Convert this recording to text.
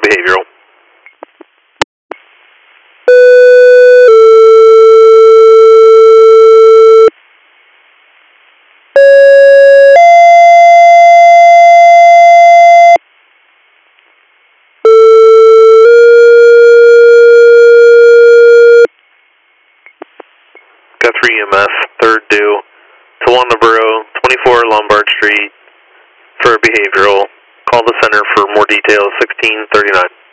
behavioral. Guthrie EMS, third due, Tawanda Borough, 24 Lombard Street for behavioral. Call the center for more details, 1639.